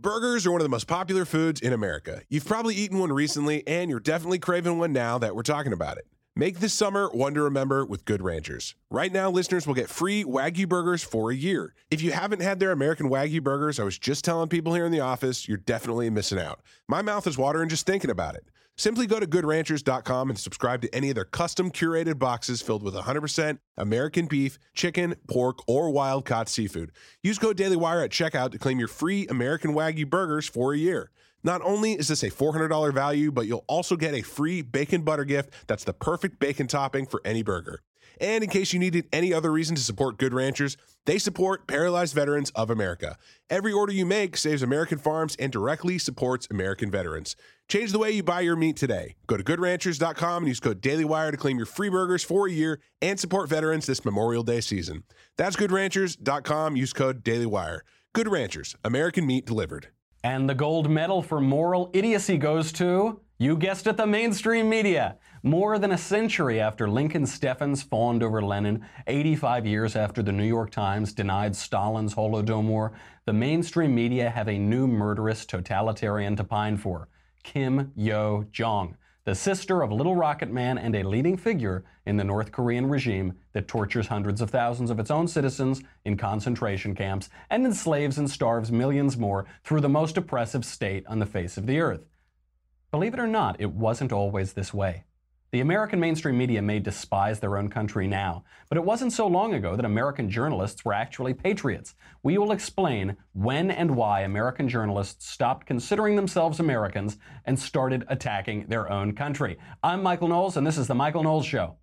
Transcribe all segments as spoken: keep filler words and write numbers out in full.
Burgers are one of the most popular foods in America. You've probably eaten one recently, and you're definitely craving one now that we're talking about it. Make this summer one to remember with Good Ranchers. Right now, listeners will get free Wagyu burgers for a year. If you haven't had their American Wagyu burgers, I was just telling people here in the office, you're definitely missing out. My mouth is watering just thinking about it. Simply go to good ranchers dot com and subscribe to any of their custom curated boxes filled with one hundred percent American beef, chicken, pork, or wild-caught seafood. Use code DailyWire at checkout to claim your free American Wagyu burgers for a year. Not only is this a four hundred dollars value, but you'll also get a free bacon butter gift that's the perfect bacon topping for any burger. And in case you needed any other reason to support Good Ranchers, they support Paralyzed Veterans of America. Every order you make saves American farms and directly supports American veterans. Change the way you buy your meat today. Go to good ranchers dot com and use code DailyWire to claim your free burgers for a year and support veterans this Memorial Day season. That's good ranchers dot com. Use code DailyWire. Good Ranchers, American meat delivered. And the gold medal for moral idiocy goes to, you guessed it, the mainstream media. More than a century after Lincoln Steffens fawned over Lenin, eighty-five years after the New York Times denied Stalin's Holodomor, the mainstream media have a new murderous totalitarian to pine for, Kim Yo-jong, the sister of Little Rocket Man and a leading figure in the North Korean regime that tortures hundreds of thousands of its own citizens in concentration camps and enslaves and starves millions more through the most oppressive state on the face of the earth. Believe it or not, it wasn't always this way. The American mainstream media may despise their own country now, but it wasn't so long ago that American journalists were actually patriots. We will explain when and why American journalists stopped considering themselves Americans and started attacking their own country. I'm Michael Knowles, and this is The Michael Knowles Show.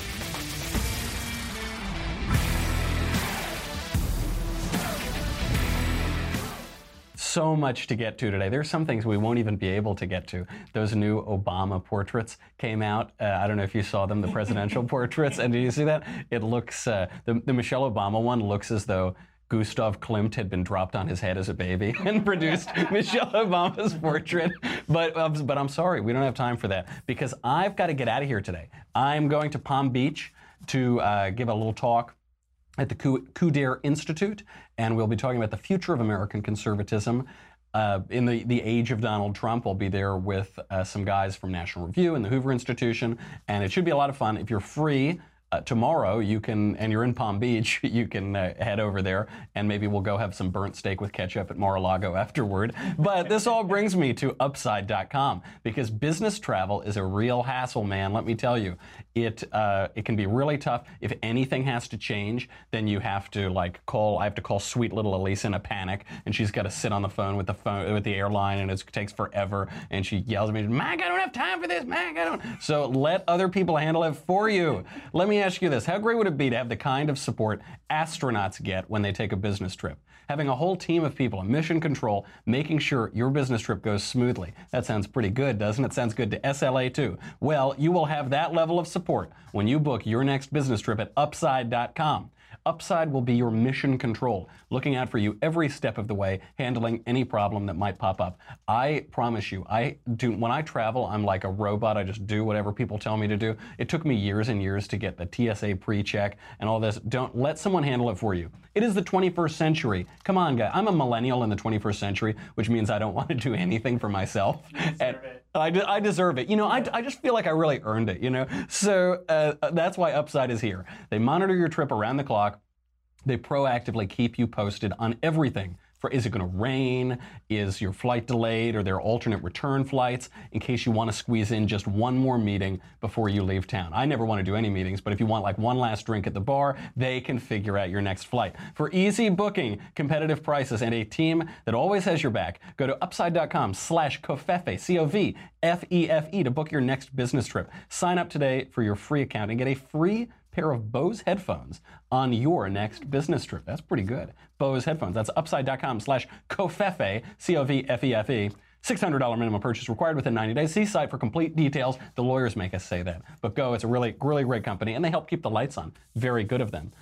So much to get to today. There's some things we won't even be able to get to. Those new Obama portraits came out. Uh, I don't know if you saw them, the presidential portraits. And did you see that? It looks, uh, the, the Michelle Obama one looks as though Gustav Klimt had been dropped on his head as a baby and produced Michelle Obama's portrait. But, uh, but I'm sorry, we don't have time for that because I've got to get out of here today. I'm going to Palm Beach to uh, give a little talk at the Couder Institute, and we'll be talking about the future of American conservatism. Uh, in the, the age of Donald Trump, I'll be there with uh, some guys from National Review and the Hoover Institution, and it should be a lot of fun. If you're free uh, tomorrow, you can, and you're in Palm Beach, you can uh, head over there, and maybe we'll go have some burnt steak with ketchup at Mar-a-Lago afterward. But this all brings me to upside dot com, because business travel is a real hassle, man, let me tell you. It uh, it can be really tough. If anything has to change, then you have to like call. I have to call sweet little Elise in a panic, and she's got to sit on the phone with the phone with the airline, and it takes forever. And she yells at me, "Mike, I don't have time for this, Mike. I don't." So let other people handle it for you. Let me ask you this: how great would it be to have the kind of support astronauts get when they take a business trip? Having a whole team of people in mission control, making sure your business trip goes smoothly. That sounds pretty good, doesn't it? Sounds good to S L A too. Well, you will have that level of support when you book your next business trip at upside dot com. Upside will be your mission control, looking out for you every step of the way, handling any problem that might pop up. I promise you, I do. When I travel, I'm like a robot. I just do whatever people tell me to do. It took me years and years to get the T S A pre-check and all this. Don't let someone handle it for you. It is the twenty-first century. Come on, guy. I'm a millennial in the twenty-first century, which means I don't want to do anything for myself. And I, de- I deserve it. You know, I, I just feel like I really earned it, you know? So uh, that's why Upside is here. They monitor your trip around the clock. They proactively keep you posted on everything. For is it going to rain? Is your flight delayed? Are there alternate return flights in case you want to squeeze in just one more meeting before you leave town? I never want to do any meetings, but if you want like one last drink at the bar, they can figure out your next flight. For easy booking, competitive prices, and a team that always has your back, go to upside dot com slash covfefe, C O V F E F E, to book your next business trip. Sign up today for your free account and get a free pair of Bose headphones on your next business trip. That's pretty good. Bose headphones. That's upside dot com slash covfefe, C O V F E F E. six hundred dollars minimum purchase required within ninety days. See site for complete details. The lawyers make us say that. But go, it's a really, really great company, and they help keep the lights on. Very good of them.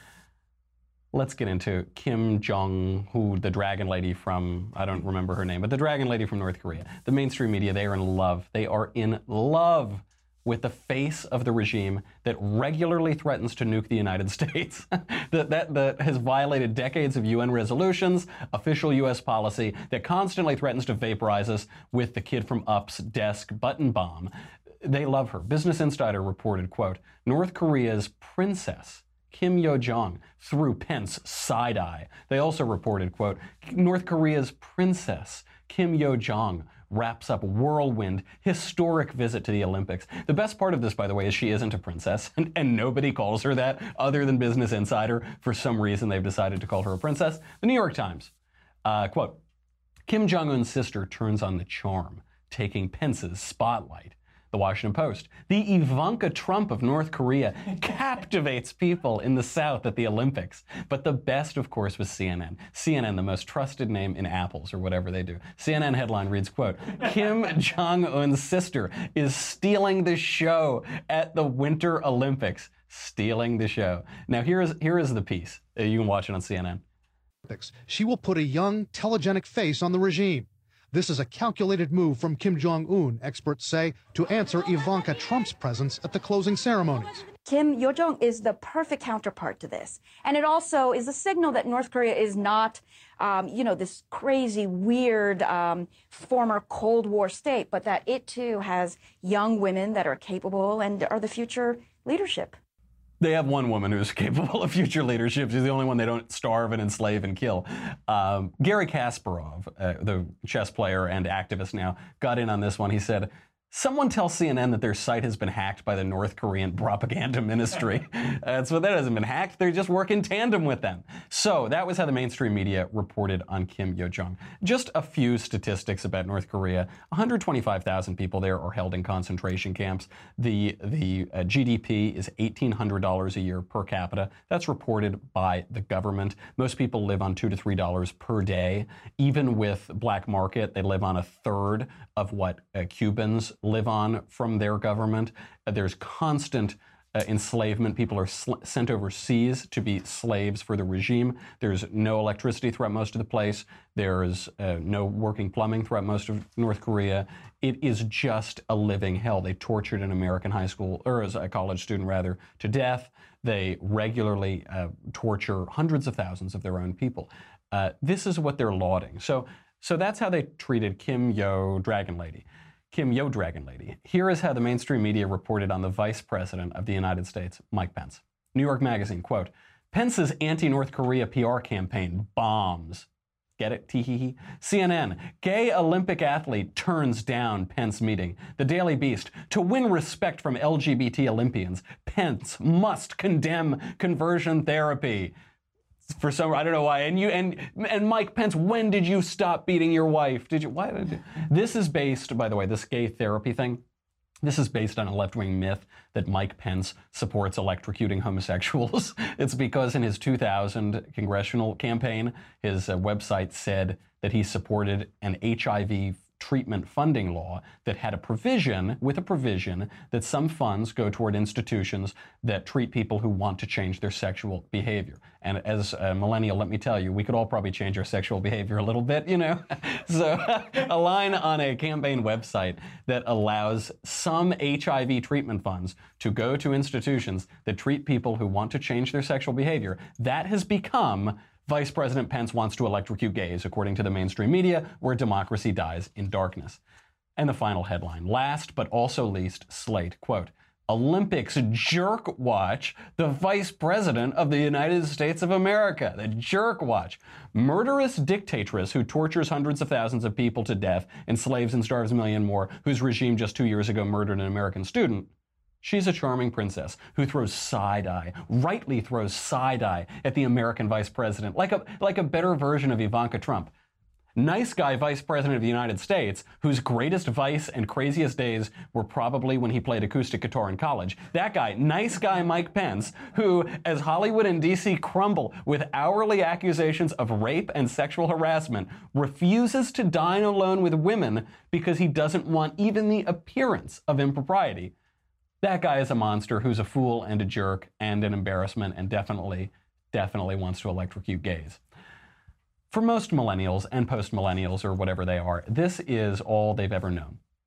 Let's get into Kim Jong-un, the dragon lady from, I don't remember her name, but the dragon lady from North Korea. The mainstream media, they are in love. They are in love with the face of the regime that regularly threatens to nuke the United States, that, that, that has violated decades of U N resolutions, official U S policy, that constantly threatens to vaporize us with the kid from Up's desk button bomb. They love her. Business Insider reported, quote, North Korea's princess, Kim Yo-jong, threw Pence side-eye. They also reported, quote, North Korea's princess, Kim Yo-jong, wraps up whirlwind, historic visit to the Olympics. The best part of this, by the way, is she isn't a princess, and, and nobody calls her that other than Business Insider. For some reason, they've decided to call her a princess. The New York Times, uh, quote, Kim Jong-un's sister turns on the charm, taking Pence's spotlight. The Washington Post, the Ivanka Trump of North Korea captivates people in the South at the Olympics. But the best, of course, was C N N. C N N, the most trusted name in apples or whatever they do. C N N headline reads, quote, Kim Jong-un's sister is stealing the show at the Winter Olympics. Stealing the show. Now, here is, here is the piece. Uh, you can watch it on C N N. She will put a young, telegenic face on the regime. This is a calculated move from Kim Jong-un, experts say, to answer Ivanka Trump's presence at the closing ceremonies. Kim Yo-jong is the perfect counterpart to this. And it also is a signal that North Korea is not, um, you know, this crazy, weird um, former Cold War state, but that it, too, has young women that are capable and are the future leadership. They have one woman who's capable of future leadership. She's the only one they don't starve and enslave and kill. Um, Garry Kasparov, uh, the chess player and activist now, got in on this one. He said, someone tell C N N that their site has been hacked by the North Korean propaganda ministry. uh, so that hasn't been hacked. They just work in tandem with them. So that was how the mainstream media reported on Kim Yo-jong. Just a few statistics about North Korea. one hundred twenty-five thousand people there are held in concentration camps. The, the uh, G D P is eighteen hundred dollars a year per capita. That's reported by the government. Most people live on two to three dollars per day. Even with black market, they live on a third of what uh, Cubans live on from their government. Uh, there's constant uh, enslavement. People are sl- sent overseas to be slaves for the regime. There's no electricity throughout most of the place. There's uh, no working plumbing throughout most of North Korea. It is just a living hell. They tortured an American high school, or as a college student rather, to death. They regularly uh, torture hundreds of thousands of their own people. Uh, this is what they're lauding. So, so that's how they treated Kim Yo Dragon Lady. Kim Yo Dragon Lady. Here is how the mainstream media reported on the Vice President of the United States, Mike Pence. New York Magazine, quote, Pence's anti-North Korea P R campaign bombs. Get it? Tee-hee-hee. C N N, gay Olympic athlete turns down Pence meeting. The Daily Beast, to win respect from L G B T Olympians, Pence must condemn conversion therapy. For some, I don't know why. And you and and Mike Pence, when did you stop beating your wife? Did you? Why did you? This is based, by the way, this gay therapy thing. This is based on a left-wing myth that Mike Pence supports electrocuting homosexuals. It's because in his two thousand congressional campaign, his uh, website said that he supported an H I V treatment funding law that had a provision, with a provision, that some funds go toward institutions that treat people who want to change their sexual behavior. And as a millennial, let me tell you, we could all probably change our sexual behavior a little bit, you know? So a line on a campaign website that allows some H I V treatment funds to go to institutions that treat people who want to change their sexual behavior, that has become Vice President Pence wants to electrocute gays, according to the mainstream media, where democracy dies in darkness. And the final headline, last but also least, Slate, quote, Olympics jerk watch the Vice President of the United States of America. The jerk watch. Murderous dictatress who tortures hundreds of thousands of people to death, enslaves and starves a million more, whose regime just two years ago murdered an American student. She's a charming princess who throws side-eye, rightly throws side-eye at the American vice president, like a, like a better version of Ivanka Trump. Nice guy vice president of the United States, whose greatest vice and craziest days were probably when he played acoustic guitar in college. That guy, nice guy Mike Pence, who, as Hollywood and D C crumble with hourly accusations of rape and sexual harassment, refuses to dine alone with women because he doesn't want even the appearance of impropriety. That guy is a monster who's a fool and a jerk and an embarrassment and definitely, definitely wants to electrocute gays. For most millennials and post-millennials or whatever they are, this is all they've ever known.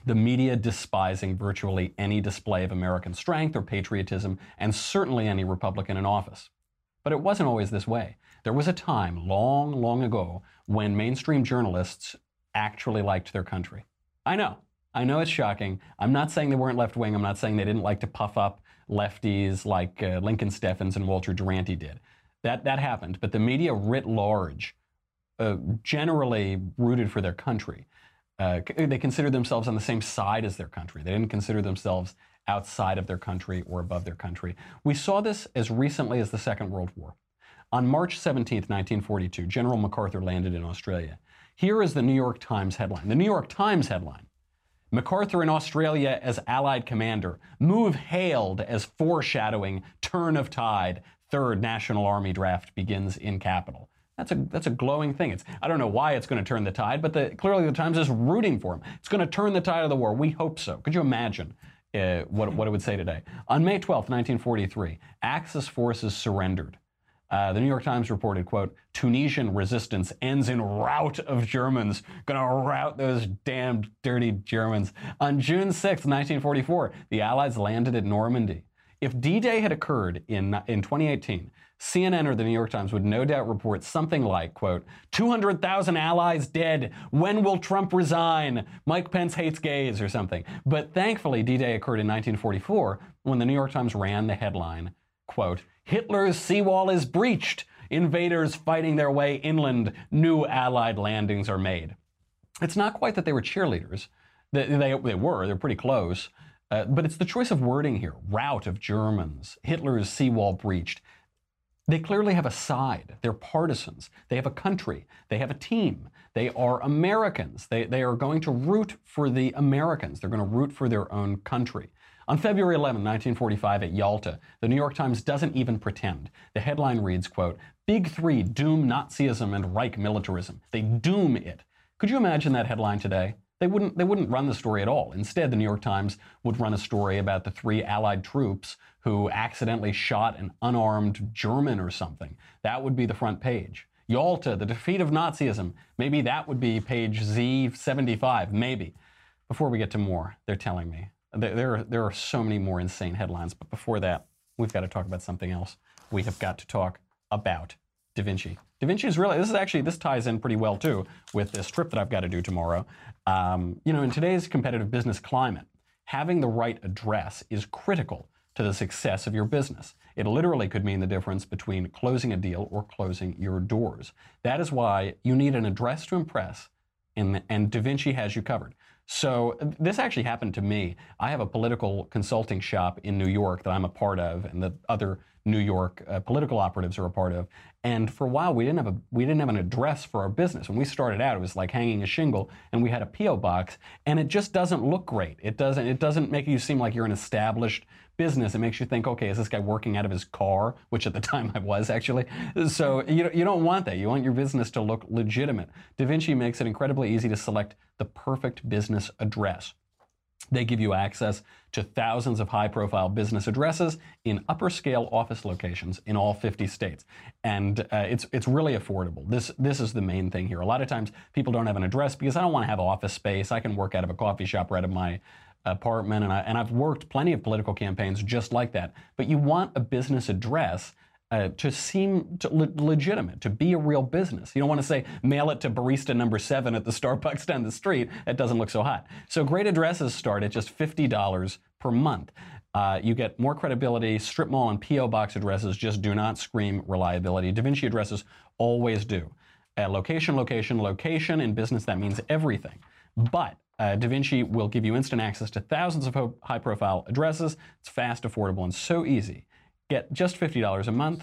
the media despising virtually any display of American strength or patriotism, and certainly any Republican in office. But it wasn't always this way. There was a time, long, long ago, when mainstream journalists actually liked their country. I know. I know it's shocking. I'm not saying they weren't left-wing. I'm not saying they didn't like to puff up lefties like uh, Lincoln Steffens and Walter Duranty did. That, that happened. But the media writ large uh, generally rooted for their country. Uh, they considered themselves on the same side as their country. They didn't consider themselves outside of their country or above their country. We saw this as recently as the Second World War. On March seventeenth, nineteen forty-two, General MacArthur landed in Australia. Here is the New York Times headline. The New York Times headline: MacArthur in Australia as Allied commander. Move hailed as foreshadowing turn of tide. Third National Army draft begins in capital. That's a that's a glowing thing. It's I don't know why it's going to turn the tide, but the, clearly the Times is rooting for him. It's going to turn the tide of the war. We hope so. Could you imagine uh, what what it would say today? On May twelfth, nineteen forty-three, Axis forces surrendered. Uh, the New York Times reported, quote, Tunisian resistance ends in rout of Germans. Gonna rout those damned dirty Germans. On June sixth, nineteen forty-four, the Allies landed at Normandy. If D-Day had occurred in, in twenty eighteen, C N N or the New York Times would no doubt report something like, quote, two hundred thousand Allies dead. When will Trump resign? Mike Pence hates gays or something. But thankfully, D-Day occurred in nineteen forty-four when the New York Times ran the headline, quote, Hitler's seawall is breached. Invaders fighting their way inland. New Allied landings are made. It's not quite that they were cheerleaders. They, they, they were. They're pretty close. Uh, but it's the choice of wording here. Rout of Germans. Hitler's seawall breached. They clearly have a side. They're partisans. They have a country. They have a team. They are Americans. They, they are going to root for the Americans. They're going to root for their own country. On February eleventh, nineteen forty-five at Yalta, the New York Times doesn't even pretend. The headline reads, quote, Big Three doom Nazism and Reich militarism. They doom it. Could you imagine that headline today? They wouldn't, they wouldn't run the story at all. Instead, the New York Times would run a story about the three Allied troops who accidentally shot an unarmed German or something. That would be the front page. Yalta, the defeat of Nazism. Maybe that would be page Z seventy-five, maybe. Before we get to more, they're telling me. There are, there are so many more insane headlines, but before that, we've got to talk about something else. We have got to talk about Da Vinci. Da Vinci is really, this is actually, this ties in pretty well too with this trip that I've got to do tomorrow. Um, you know, in today's competitive business climate, having the right address is critical to the success of your business. It literally could mean the difference between closing a deal or closing your doors. That is why you need an address to impress, and, and Da Vinci has you covered. So this actually happened to me. I have a political consulting shop in New York that I'm a part of, and the other New York uh, political operatives are a part of. And for a while, we didn't have a we didn't have an address for our business. When we started out, it was like hanging a shingle, and we had a P O box, and it just doesn't look great. It doesn't it doesn't make you seem like you're an established business. It makes you think, okay, is this guy working out of his car? Which at the time I was, actually. So you you don't want that. You want your business to look legitimate. Da Vinci makes it incredibly easy to select the perfect business address. They give you access to thousands of high-profile business addresses in upper-scale office locations in all fifty states, and uh, it's it's really affordable. This this is the main thing here. A lot of times people don't have an address because I don't want to have office space. I can work out of a coffee shop right out of my apartment, and I and I've worked plenty of political campaigns just like that. But you want a business address Uh, to seem to le- legitimate, to be a real business. You don't want to say, mail it to barista number seven at the Starbucks down the street. That doesn't look so hot. So great addresses start at just fifty dollars per month. Uh, you get more credibility. Strip mall and P O box addresses just do not scream reliability. Da Vinci addresses always do. Uh, location, location, location. In business, that means everything. But uh, Da Vinci will give you instant access to thousands of ho- high-profile addresses. It's fast, affordable, and so easy. Get just fifty dollars a month,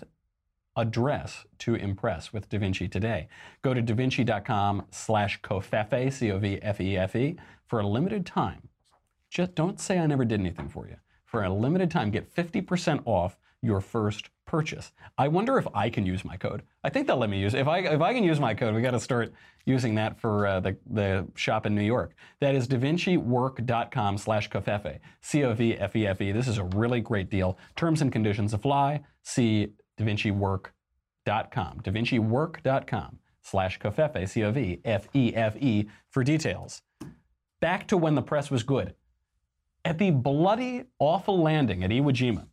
address to impress with Da Vinci today. Go to davinci.com slash covfefe, C O V F E F E, for a limited time. Just don't say I never did anything for you. For a limited time, get fifty percent off your first purchase. I wonder if I can use my code. I think they'll let me use it. If I, if I can use my code, we got to start using that for uh, the, the shop in New York. That is davinciwork.com slash covfefe, C O V F E F E. This is a really great deal. Terms and conditions apply. See davinciwork dot com, davinciwork.com slash covfefe, C O V F E F E, for details. back to when the press was good. At the bloody, awful landing at Iwo Jima,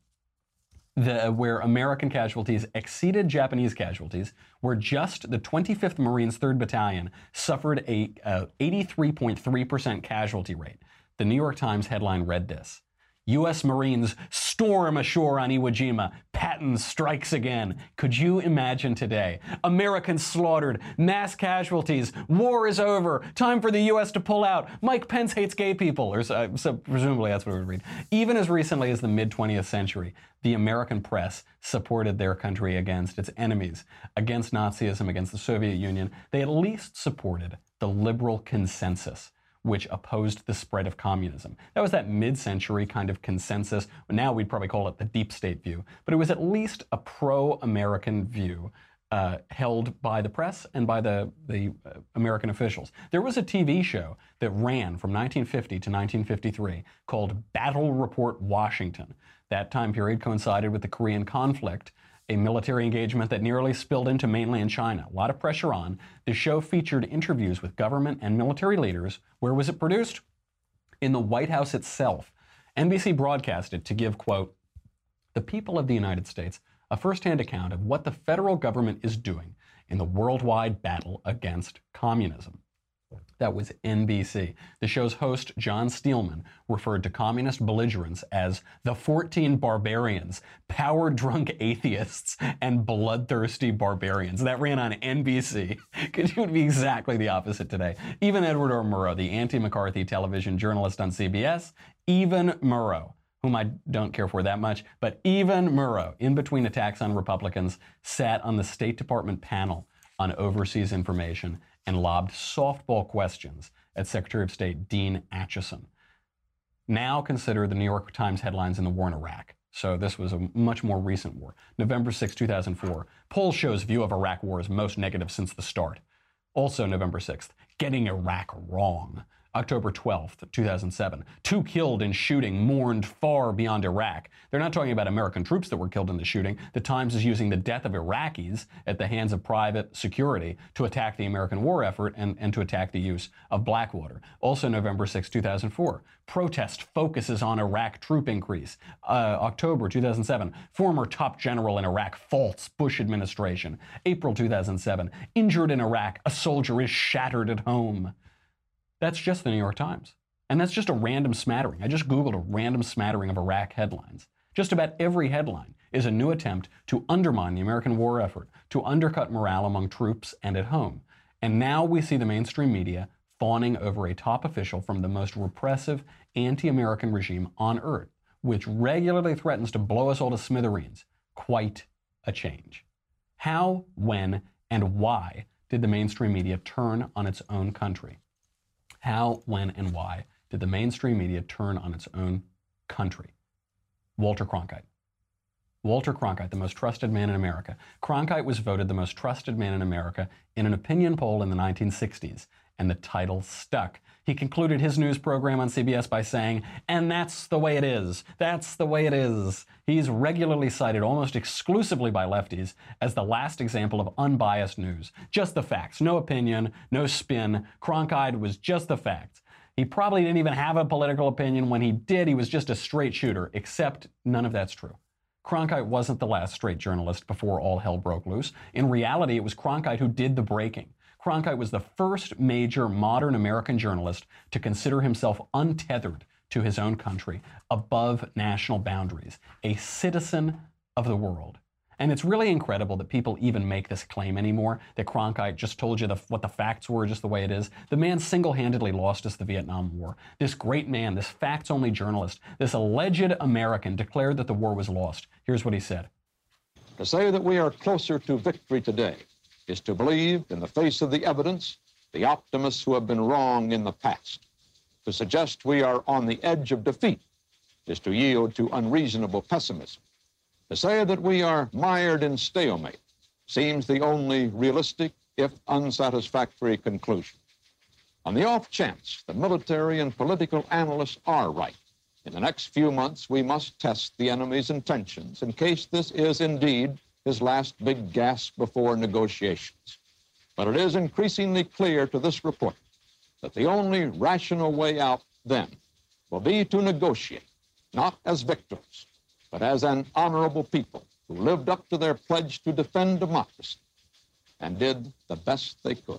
the, where American casualties exceeded Japanese casualties, where just the twenty-fifth Marines third Battalion suffered a uh, eighty-three point three percent casualty rate, the New York Times headline read this: U S Marines storm ashore on Iwo Jima. Patton strikes again. Could you imagine today? Americans slaughtered, mass casualties, war is over, time for the U S to pull out, Mike Pence hates gay people, or uh, so presumably that's what it would read. Even as recently as the mid-twentieth century, the American press supported their country against its enemies, against Nazism, against the Soviet Union. They at least supported the liberal consensus, which opposed the spread of communism. That was that mid-century kind of consensus. Now we'd probably call it the deep state view, but it was at least a pro-American view uh, held by the press and by the, the uh, American officials. There was a T V show that ran from nineteen fifty to nineteen fifty-three called Battle Report Washington. That time period coincided with the Korean conflict, a military engagement that nearly spilled into mainland China. A lot of pressure on. The show featured interviews with government and military leaders. Where was it produced? In the White House itself. N B C broadcast it to give, quote, the people of the United States a first-hand account of what the federal government is doing in the worldwide battle against communism. That was N B C. The show's host, John Steelman, referred to communist belligerents as the fourteen barbarians, power-drunk atheists, and bloodthirsty barbarians. That ran on N B C. It would be exactly the opposite today. Even Edward R. Murrow, the anti-McCarthy television journalist on C B S, even Murrow, whom I don't care for that much, but even Murrow, in between attacks on Republicans, sat on the State Department panel on overseas information and lobbed softball questions at Secretary of State Dean Acheson. Now consider the New York Times headlines in the war in Iraq. So this was a much more recent war. November sixth, two thousand four. Poll shows view of Iraq war is most negative since the start. Also November sixth. Getting Iraq wrong. October twelfth, two thousand seven. Two killed in shooting mourned far beyond Iraq. They're not talking about American troops that were killed in the shooting. The Times is using the death of Iraqis at the hands of private security to attack the American war effort and, and to attack the use of Blackwater. Also November sixth, two thousand four. Protest focuses on Iraq troop increase. Uh, October two thousand seven. Former top general in Iraq faults Bush administration. April two thousand seven. Injured in Iraq. A soldier is shattered at home. That's just the New York Times. And that's just a random smattering. I just Googled a random smattering of Iraq headlines. Just about every headline is a new attempt to undermine the American war effort, to undercut morale among troops and at home. And now we see the mainstream media fawning over a top official from the most repressive anti-American regime on earth, which regularly threatens to blow us all to smithereens. Quite a change. How, when, and why did the mainstream media turn on its own country? How, when, and why did the mainstream media turn on its own country? Walter Cronkite. Walter Cronkite, the most trusted man in America. Cronkite was voted the most trusted man in America in an opinion poll in the nineteen sixties, and the title stuck. He concluded his news program on C B S by saying, and that's the way it is. That's the way it is. He's regularly cited almost exclusively by lefties as the last example of unbiased news. Just the facts, no opinion, no spin. Cronkite was just the facts. He probably didn't even have a political opinion. When he did, he was just a straight shooter, except none of that's true. Cronkite wasn't the last straight journalist before all hell broke loose. In reality, it was Cronkite who did the breaking. Cronkite was the first major modern American journalist to consider himself untethered to his own country, above national boundaries, a citizen of the world. And it's really incredible that people even make this claim anymore, that Cronkite just told you the, what the facts were, just the way it is. The man single-handedly lost us the Vietnam War. This great man, this facts-only journalist, this alleged American declared that the war was lost. Here's what he said. To say that we are closer to victory today is to believe, in the face of the evidence, the optimists who have been wrong in the past. To suggest we are on the edge of defeat is to yield to unreasonable pessimism. To say that we are mired in stalemate seems the only realistic, if unsatisfactory, conclusion. On the off chance that military and political analysts are right, in the next few months we must test the enemy's intentions in case this is indeed his last big gasp before negotiations. But it is increasingly clear to this report that the only rational way out then will be to negotiate, not as victims, but as an honorable people who lived up to their pledge to defend democracy and did the best they could.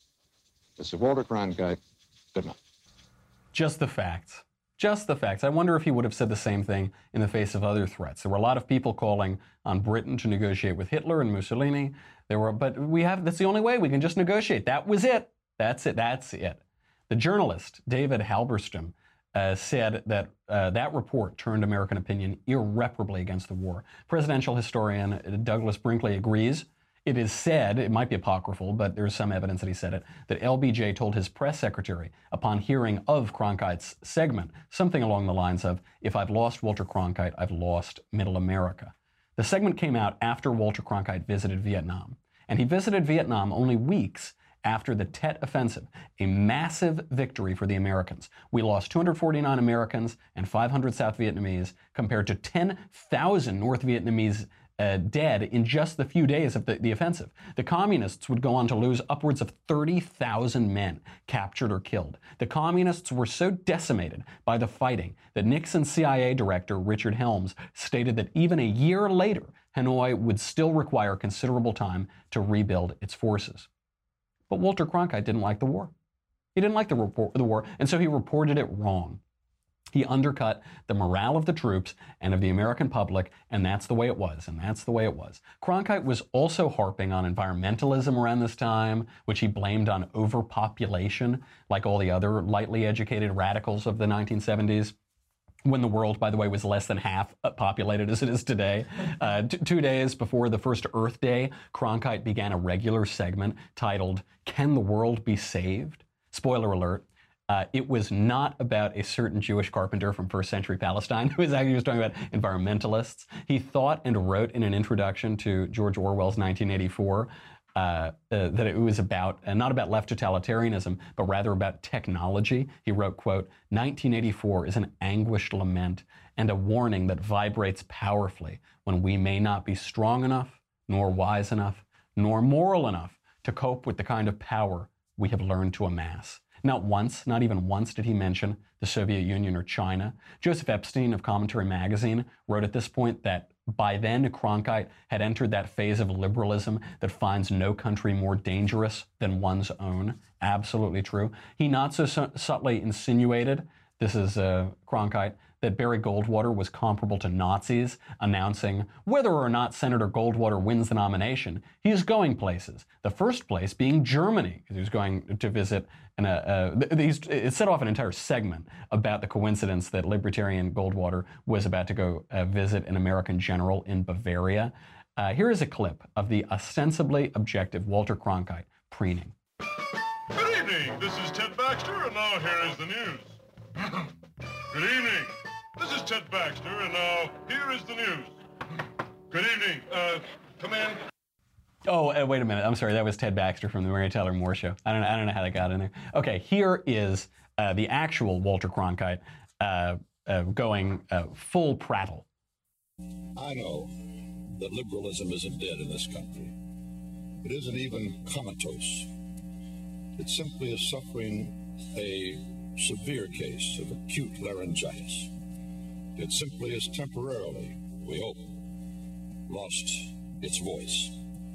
This is Walter Cronkite. Good night. Just the facts. Just the facts. I wonder if he would have said the same thing in the face of other threats. There were a lot of people calling on Britain to negotiate with Hitler and Mussolini. There were, but we have, that's the only way. We can just negotiate. That was it. That's it. That's it. The journalist, David Halberstam, uh, said that uh, that report turned American opinion irreparably against the war. Presidential historian Douglas Brinkley agrees. It is said, it might be apocryphal, but there's some evidence that he said it, that L B J told his press secretary upon hearing of Cronkite's segment, something along the lines of, if I've lost Walter Cronkite, I've lost Middle America. The segment came out after Walter Cronkite visited Vietnam. And he visited Vietnam only weeks after the Tet Offensive, a massive victory for the Americans. We lost two hundred forty-nine Americans and five hundred South Vietnamese compared to ten thousand North Vietnamese Uh, dead in just the few days of the, the offensive. The communists would go on to lose upwards of thirty thousand men captured or killed. The communists were so decimated by the fighting that Nixon's C I A director, Richard Helms, stated that even a year later, Hanoi would still require considerable time to rebuild its forces. But Walter Cronkite didn't like the war. He didn't like the, report, the war, and so he reported it wrong. He undercut the morale of the troops and of the American public, and that's the way it was, and that's the way it was. Cronkite was also harping on environmentalism around this time, which he blamed on overpopulation, like all the other lightly educated radicals of the nineteen seventies. When the world, by the way, was less than half populated as it is today. Uh, t- two days before the first Earth Day, Cronkite began a regular segment titled, Can the World Be Saved? Spoiler alert. Uh, it was not about a certain Jewish carpenter from first century Palestine who was actually was talking about environmentalists. He thought and wrote in an introduction to George Orwell's nineteen eighty-four uh, uh, that it was about, uh, not about left totalitarianism, but rather about technology. He wrote, quote, nineteen eighty-four is an anguished lament and a warning that vibrates powerfully when we may not be strong enough, nor wise enough, nor moral enough to cope with the kind of power we have learned to amass. Not once, not even once did he mention the Soviet Union or China. Joseph Epstein of Commentary Magazine wrote at this point that by then Cronkite had entered that phase of liberalism that finds no country more dangerous than one's own. Absolutely true. He not so su- subtly insinuated, this is uh, Cronkite, that Barry Goldwater was comparable to Nazis, announcing whether or not Senator Goldwater wins the nomination, he is going places. The first place being Germany, because he was going to visit, and uh, uh, it set off an entire segment about the coincidence that libertarian Goldwater was about to go uh, visit an American general in Bavaria. Uh, here is a clip of the ostensibly objective Walter Cronkite preening. Good evening, this is Ted Baxter, and now here is the news. Good evening. This is Ted Baxter, and now here is the news. Good evening. Uh, come in. Oh, uh, wait a minute. I'm sorry. That was Ted Baxter from the Mary Tyler Moore Show. I don't know, I don't know how that got in there. Okay, here is uh, the actual Walter Cronkite uh, uh, going uh, full prattle. I know that liberalism isn't dead in this country. It isn't even comatose. It simply is suffering a severe case of acute laryngitis. It simply is temporarily, we hope, lost its voice.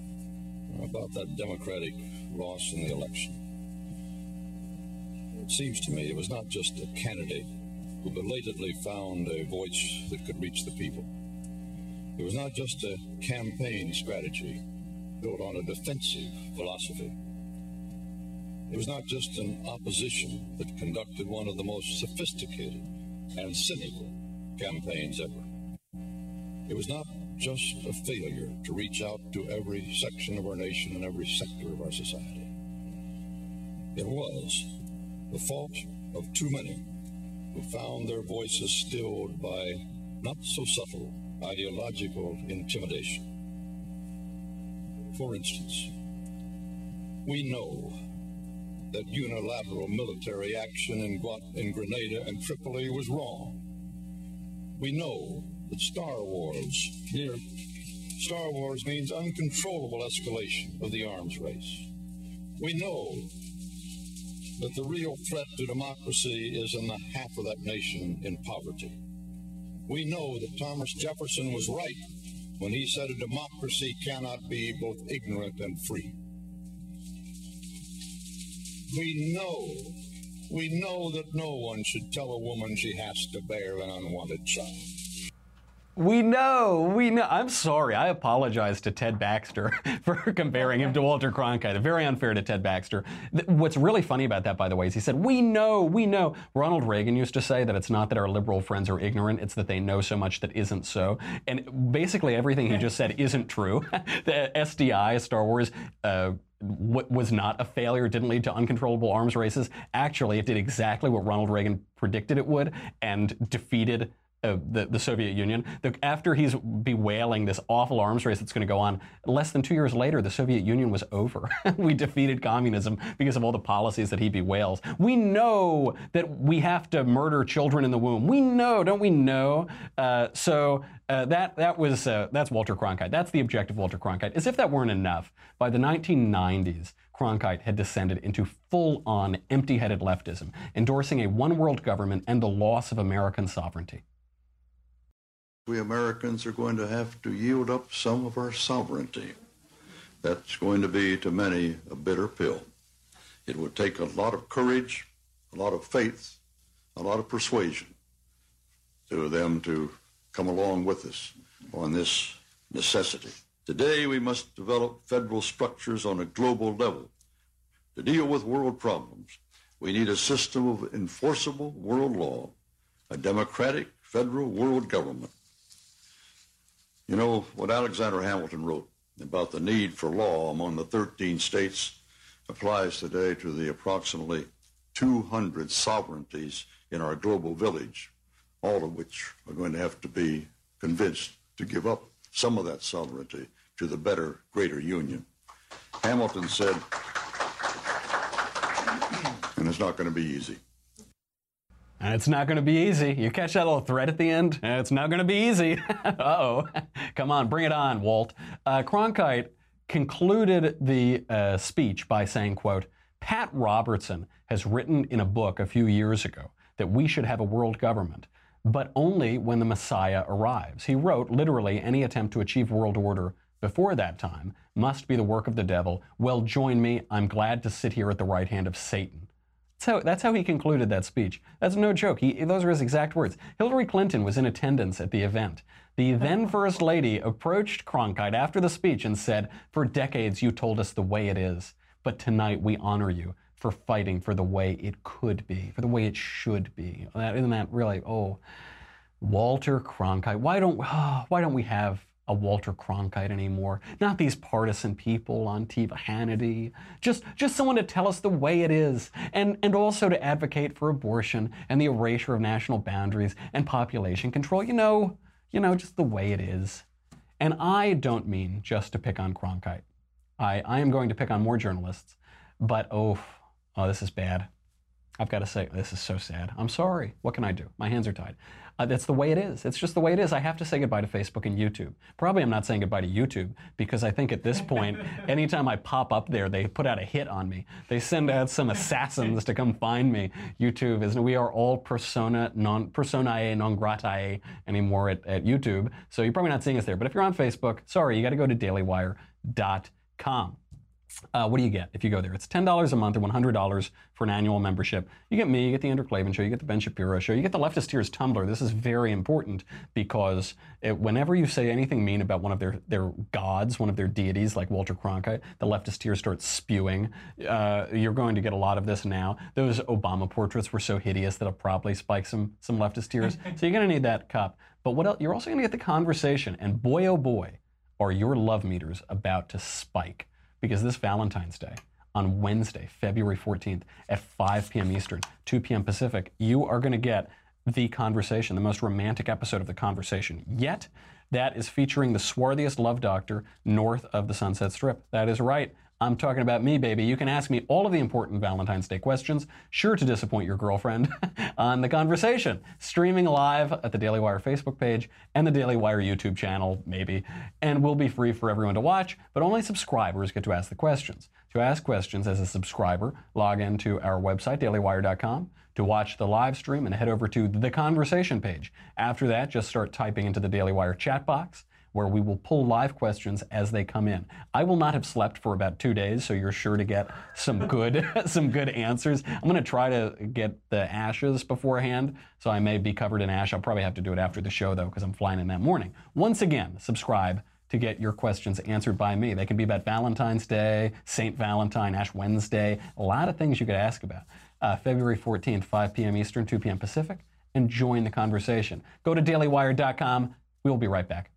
About that Democratic loss in the election. It seems to me it was not just a candidate who belatedly found a voice that could reach the people. It was not just a campaign strategy built on a defensive philosophy. It was not just an opposition that conducted one of the most sophisticated and cynical campaigns ever. It was not just a failure to reach out to every section of our nation and every sector of our society. It was the fault of too many who found their voices stilled by not so subtle ideological intimidation. For instance, we know that unilateral military action in, Guat- in Grenada and Tripoli was wrong. We know that Star Wars, here, Star Wars means uncontrollable escalation of the arms race. We know that the real threat to democracy is in the half of that nation in poverty. We know that Thomas Jefferson was right when he said a democracy cannot be both ignorant and free. We know, we know that no one should tell a woman she has to bear an unwanted child. We know, we know. I'm sorry. I apologize to Ted Baxter for comparing him to Walter Cronkite. Very unfair to Ted Baxter. What's really funny about that, by the way, is he said, we know, we know. Ronald Reagan used to say that it's not that our liberal friends are ignorant, it's that they know so much that isn't so. And basically everything he just said isn't true. The S D I, Star Wars, uh, was not a failure, didn't lead to uncontrollable arms races. Actually, it did exactly what Ronald Reagan predicted it would and defeated Uh, the, the Soviet Union. The, after he's bewailing this awful arms race that's going to go on, less than two years later, the Soviet Union was over. We defeated communism because of all the policies that he bewails. We know that we have to murder children in the womb. We know, don't we know? Uh, so uh, that that was uh, that's Walter Cronkite. That's the objective Walter Cronkite. As if that weren't enough, by the nineteen nineties, Cronkite had descended into full-on empty-headed leftism, endorsing a one-world government and the loss of American sovereignty. We Americans are going to have to yield up some of our sovereignty. That's going to be, to many, a bitter pill. It would take a lot of courage, a lot of faith, a lot of persuasion to them to come along with us on this necessity. Today, we must develop federal structures on a global level to deal with world problems. We need a system of enforceable world law, a democratic federal world government. You know, what Alexander Hamilton wrote about the need for law among the thirteen states applies today to the approximately two hundred sovereignties in our global village, all of which are going to have to be convinced to give up some of that sovereignty to the better, greater union. Hamilton said, and it's not going to be easy. And it's not going to be easy. You catch that little thread at the end? It's not going to be easy. Uh-oh. Come on, bring it on, Walt. Uh, Cronkite concluded the uh, speech by saying, quote, Pat Robertson has written in a book a few years ago that we should have a world government, but only when the Messiah arrives. He wrote, literally, any attempt to achieve world order before that time must be the work of the devil. Well, join me. I'm glad to sit here at the right hand of Satan. So that's how he concluded that speech. That's no joke. He, those are his exact words. Hillary Clinton was in attendance at the event. The then First Lady approached Cronkite after the speech and said, for decades you told us the way it is, but tonight we honor you for fighting for the way it could be, for the way it should be. That, isn't that really, oh, Walter Cronkite. Why don't, oh, why don't we have a Walter Cronkite anymore? Not these partisan people on T V, Hannity. Just, just someone to tell us the way it is, and, and also to advocate for abortion and the erasure of national boundaries and population control. You know, you know, just the way it is. And I don't mean just to pick on Cronkite. I, I am going to pick on more journalists, but oh, oh, this is bad. I've got to say, this is so sad. I'm sorry. What can I do? My hands are tied. Uh, that's the way it is. It's just the way it is. I have to say goodbye to Facebook and YouTube. Probably I'm not saying goodbye to YouTube because I think at this point, anytime I pop up there, they put out a hit on me. They send out some assassins to come find me. YouTube is, we are all persona non personae non gratae anymore at, at YouTube. So you're probably not seeing us there. But if you're on Facebook, sorry, you got to go to daily wire dot com. Uh, what do you get if you go there? It's ten dollars a month or one hundred dollars for an annual membership. You get me, you get the Andrew Klavan Show, you get the Ben Shapiro Show, you get the Leftist Tears Tumblr. This is very important because it, whenever you say anything mean about one of their, their gods, one of their deities like Walter Cronkite, the Leftist Tears start spewing. Uh, you're going to get a lot of this now. Those Obama portraits were so hideous that it'll probably spike some, some Leftist tears. So you're going to need that cup. But what else? You're also going to get the conversation. And boy, oh boy, are your love meters about to spike. Because this Valentine's Day, on Wednesday, February fourteenth, at five p m Eastern, two p m Pacific, you are going to get The Conversation, the most romantic episode of The Conversation yet. That is featuring the swarthiest love doctor north of the Sunset Strip. That is right. I'm talking about me, baby. You can ask me all of the important Valentine's Day questions, sure to disappoint your girlfriend, on The Conversation, streaming live at the Daily Wire Facebook page and the Daily Wire YouTube channel, maybe, and will be free for everyone to watch, but only subscribers get to ask the questions. To ask questions as a subscriber, log into our website, daily wire dot com, to watch the live stream and head over to The Conversation page. After that, just start typing into the Daily Wire chat box, where we will pull live questions as they come in. I will not have slept for about two days, so you're sure to get some good some good answers. I'm going to try to get the ashes beforehand, so I may be covered in ash. I'll probably have to do it after the show, though, because I'm flying in that morning. Once again, subscribe to get your questions answered by me. They can be about Valentine's Day, Saint Valentine, Ash Wednesday, a lot of things you could ask about. Uh, February fourteenth, five p.m. Eastern, two p.m. Pacific, and join the conversation. Go to daily wire dot com. We will be right back.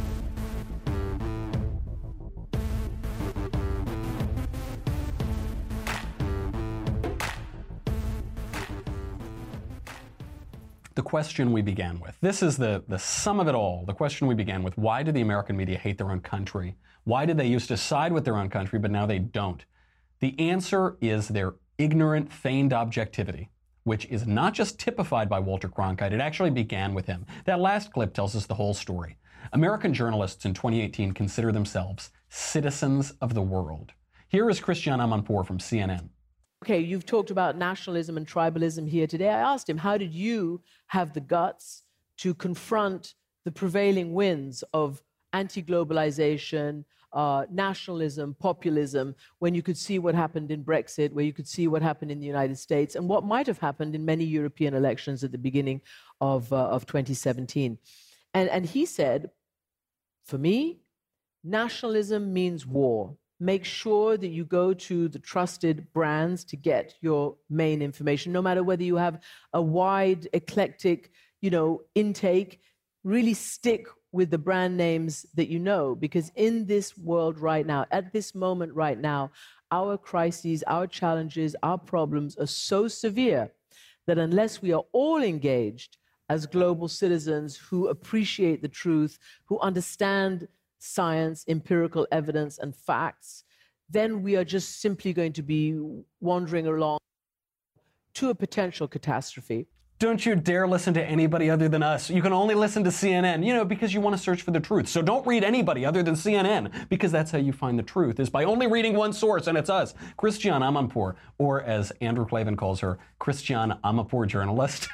The question we began with. This is the, the sum of it all. The question we began with. Why do the American media hate their own country? Why did they used to side with their own country, but now they don't? The answer is their ignorant, feigned objectivity, which is not just typified by Walter Cronkite. It actually began with him. That last clip tells us the whole story. American journalists in twenty eighteen consider themselves citizens of the world. Here is Christiane Amanpour from C N N. Okay, you've talked about nationalism and tribalism here today. I asked him, how did you have the guts to confront the prevailing winds of anti-globalization, uh, nationalism, populism, when you could see what happened in Brexit, where you could see what happened in the United States, and what might have happened in many European elections at the beginning of, uh, of twenty seventeen. And, and he said, for me, nationalism means war. Make sure that you go to the trusted brands to get your main information, no matter whether you have a wide, eclectic, you know, intake. Really stick with the brand names that you know, because in this world right now, at this moment right now, our crises, our challenges, our problems are so severe that unless we are all engaged as global citizens who appreciate the truth, who understand science, empirical evidence, and facts, then we are just simply going to be wandering along to a potential catastrophe. Don't you dare listen to anybody other than us. You can only listen to C N N, you know, because you want to search for the truth. So don't read anybody other than C N N, because that's how you find the truth, is by only reading one source, and it's us, Christiane Amanpour, or as Andrew Klavan calls her, Christiane Amanpour journalist.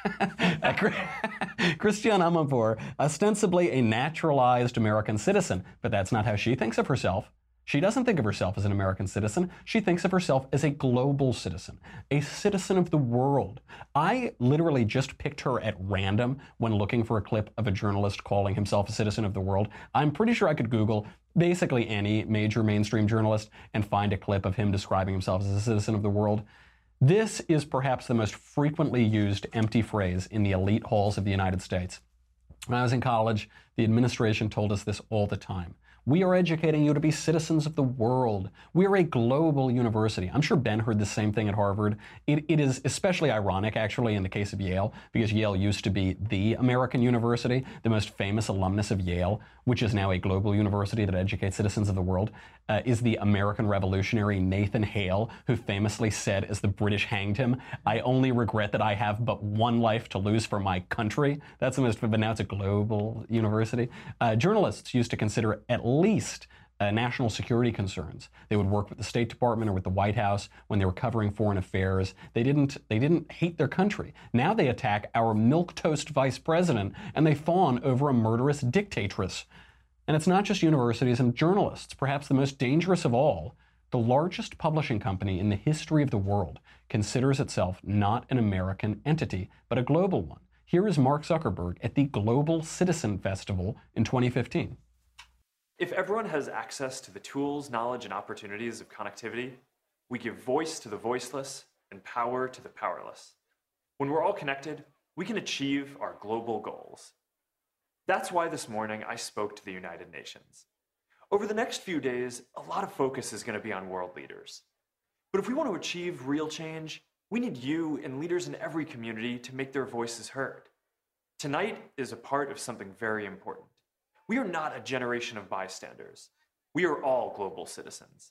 Christiane Amanpour, ostensibly a naturalized American citizen, but that's not how she thinks of herself. She doesn't think of herself as an American citizen. She thinks of herself as a global citizen, a citizen of the world. I literally just picked her at random when looking for a clip of a journalist calling himself a citizen of the world. I'm pretty sure I could Google basically any major mainstream journalist and find a clip of him describing himself as a citizen of the world. This is perhaps the most frequently used empty phrase in the elite halls of the United States. When I was in college, the administration told us this all the time. We are educating you to be citizens of the world. We are a global university. I'm sure Ben heard the same thing at Harvard. It, it is especially ironic, actually, in the case of Yale, because Yale used to be the American university. The most famous alumnus of Yale, which is now a global university that educates citizens of the world, uh, is the American revolutionary Nathan Hale, who famously said as the British hanged him, "I only regret that I have but one life to lose for my country." That's the most, but now it's a global university. Uh, journalists used to consider at least uh, national security concerns. They would work with the State Department or with the White House when they were covering foreign affairs. They didn't, they didn't hate their country. Now they attack our milquetoast vice president, and they fawn over a murderous dictatress. And it's not just universities and journalists. Perhaps the most dangerous of all, the largest publishing company in the history of the world considers itself not an American entity, but a global one. Here is Mark Zuckerberg at the Global Citizen Festival in twenty fifteen. If everyone has access to the tools, knowledge, and opportunities of connectivity, we give voice to the voiceless and power to the powerless. When we're all connected, we can achieve our global goals. That's why this morning I spoke to the United Nations. Over the next few days, a lot of focus is going to be on world leaders. But if we want to achieve real change, we need you and leaders in every community to make their voices heard. Tonight is a part of something very important. We are not a generation of bystanders. We are all global citizens.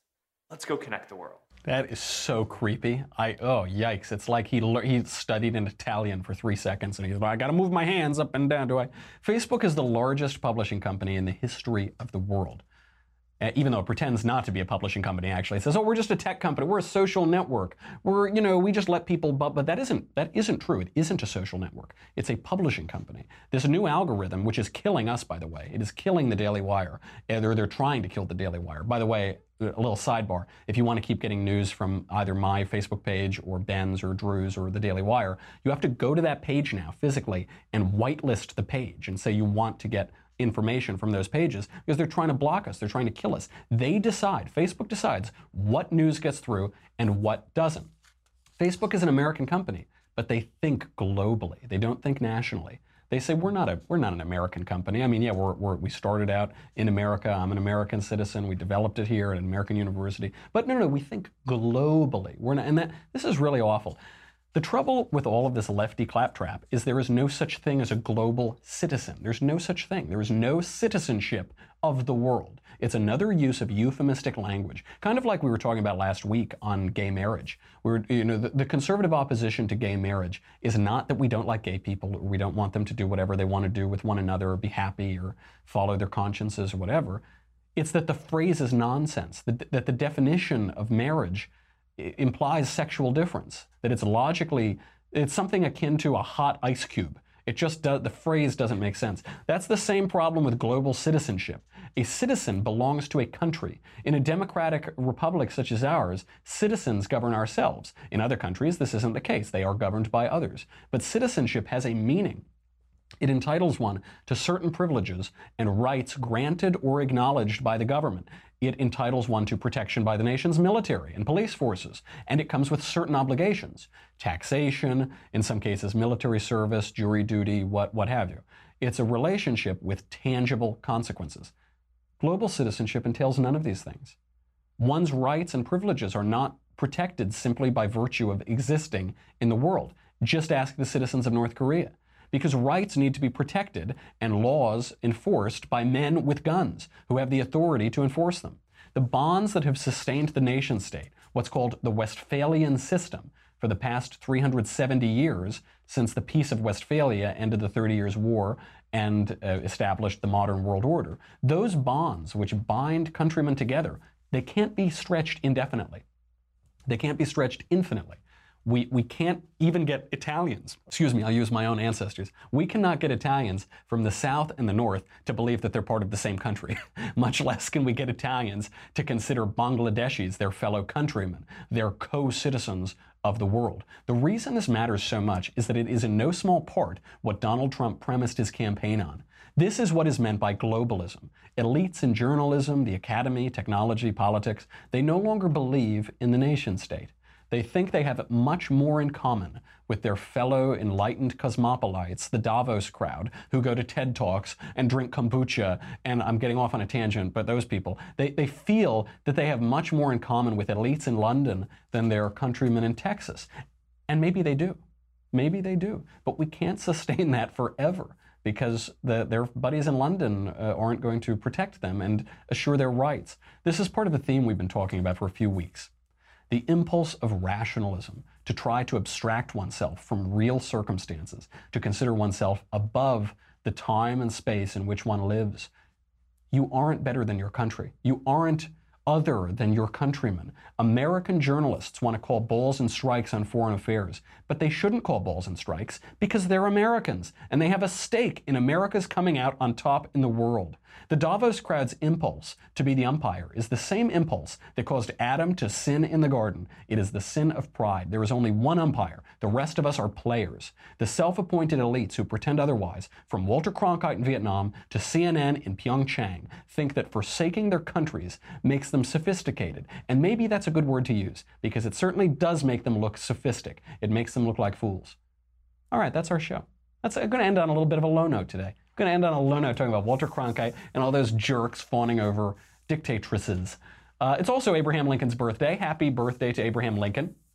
Let's go connect the world. That is so creepy. I oh yikes! It's like he lear- he studied in Italian for three seconds and he's like, I got to move my hands up and down. Do I? Facebook is the largest publishing company in the history of the world. Uh, even though it pretends not to be a publishing company, actually it says, "Oh, we're just a tech company. We're a social network. We're you know we just let people." But but that isn't that isn't true. It isn't a social network. It's a publishing company. This new algorithm, which is killing us, by the way, it is killing the Daily Wire. Uh, they're they're trying to kill the Daily Wire. By the way, a little sidebar: if you want to keep getting news from either my Facebook page or Ben's or Drew's or the Daily Wire, you have to go to that page now physically and whitelist the page and say you want to get information from those pages because they're trying to block us. They're trying to kill us. They decide, Facebook decides what news gets through and what doesn't. Facebook is an American company, but they think globally. They don't think nationally. They say we're not a we're not an American company. I mean, yeah, we're, we're we started out in America. I'm an American citizen. We developed it here at an American university. But no, no, we think globally. We're not, and that this is really awful. The trouble with all of this lefty claptrap is there is no such thing as a global citizen. There's no such thing. There is no citizenship of the world. It's another use of euphemistic language, kind of like we were talking about last week on gay marriage. We're, you know, the, the conservative opposition to gay marriage is not that we don't like gay people or we don't want them to do whatever they want to do with one another or be happy or follow their consciences or whatever. It's that the phrase is nonsense, that, that the definition of marriage implies sexual difference, that it's logically, it's something akin to a hot ice cube. It just does, the phrase doesn't make sense. That's the same problem with global citizenship. A citizen belongs to a country. In a democratic republic such as ours, citizens govern ourselves. In other countries, this isn't the case. They are governed by others. But citizenship has a meaning. It entitles one to certain privileges and rights granted or acknowledged by the government. It entitles one to protection by the nation's military and police forces, and it comes with certain obligations. Taxation, in some cases military service, jury duty, what, what have you. It's a relationship with tangible consequences. Global citizenship entails none of these things. One's rights and privileges are not protected simply by virtue of existing in the world. Just ask the citizens of North Korea. Because rights need to be protected and laws enforced by men with guns who have the authority to enforce them. The bonds that have sustained the nation state, what's called the Westphalian system, for the past three hundred seventy years since the Peace of Westphalia ended the Thirty Years' War and uh, established the modern world order, those bonds which bind countrymen together, they can't be stretched indefinitely. They can't be stretched infinitely. We, we can't even get Italians, excuse me, I'll use my own ancestors. We cannot get Italians from the South and the North to believe that they're part of the same country. Much less can we get Italians to consider Bangladeshis their fellow countrymen, their co-citizens of the world. The reason this matters so much is that it is in no small part what Donald Trump premised his campaign on. This is what is meant by globalism. Elites in journalism, the academy, technology, politics, they no longer believe in the nation state. They think they have much more in common with their fellow enlightened cosmopolites, the Davos crowd, who go to TED Talks and drink kombucha, and I'm getting off on a tangent, but those people, they, they feel that they have much more in common with elites in London than their countrymen in Texas. And maybe they do. Maybe they do. But we can't sustain that forever because the, their buddies in London uh, aren't going to protect them and assure their rights. This is part of a theme we've been talking about for a few weeks. The impulse of rationalism to try to abstract oneself from real circumstances, to consider oneself above the time and space in which one lives. You aren't better than your country. You aren't other than your countrymen. American journalists want to call balls and strikes on foreign affairs, but they shouldn't call balls and strikes because they're Americans and they have a stake in America's coming out on top in the world. The Davos crowd's impulse to be the umpire is the same impulse that caused Adam to sin in the garden. It is the sin of pride. There is only one umpire. The rest of us are players. The self-appointed elites who pretend otherwise, from Walter Cronkite in Vietnam to C N N in Pyeongchang, think that forsaking their countries makes them sophisticated. And maybe that's a good word to use, because it certainly does make them look sophistic. It makes them look like fools. All right, that's our show. That's, I'm going to end on a little bit of a low note today. I'm going to end on a low note talking about Walter Cronkite and all those jerks fawning over dictatresses. Uh, it's also Abraham Lincoln's birthday. Happy birthday to Abraham Lincoln.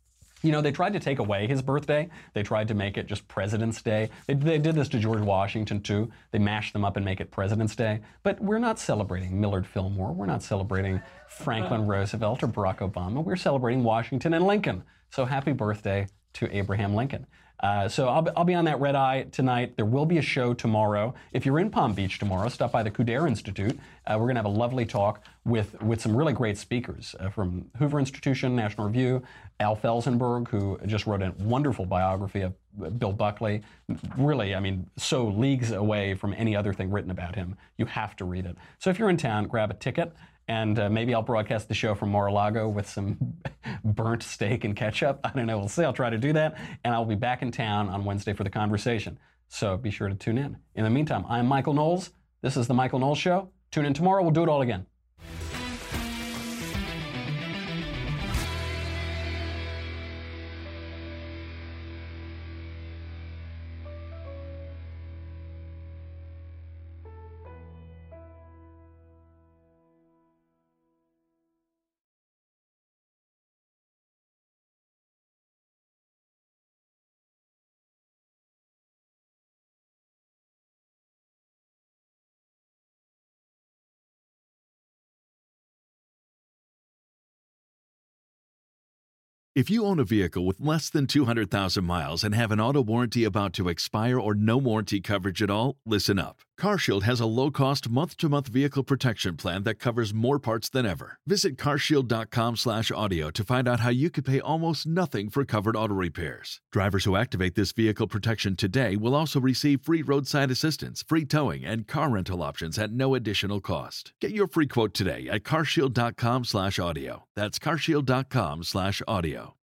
You know, they tried to take away his birthday. They tried to make it just President's Day. They, they did this to George Washington, too. They mashed them up and make it President's Day. But we're not celebrating Millard Fillmore. We're not celebrating Franklin Roosevelt or Barack Obama. We're celebrating Washington and Lincoln. So happy birthday to Abraham Lincoln. Uh, so I'll be, I'll be on that red eye tonight. There will be a show tomorrow. If you're in Palm Beach tomorrow, stop by the Couder Institute. Uh, we're going to have a lovely talk with, with some really great speakers uh, from Hoover Institution, National Review, Al Felsenberg, who just wrote a wonderful biography of Bill Buckley. Really, I mean, so leagues away from any other thing written about him. You have to read it. So if you're in town, grab a ticket. And uh, maybe I'll broadcast the show from Mar-a-Lago with some burnt steak and ketchup. I don't know. We'll see. I'll try to do that. And I'll be back in town on Wednesday for the conversation. So be sure to tune in. In the meantime, I'm Michael Knowles. This is The Michael Knowles Show. Tune in tomorrow. We'll do it all again. If you own a vehicle with less than two hundred thousand miles and have an auto warranty about to expire or no warranty coverage at all, listen up. CarShield has a low-cost month-to-month vehicle protection plan that covers more parts than ever. Visit carshield.com slash audio to find out how you could pay almost nothing for covered auto repairs. Drivers who activate this vehicle protection today will also receive free roadside assistance, free towing, and car rental options at no additional cost. Get your free quote today at carshield.com slash audio. That's carshield.com slash audio.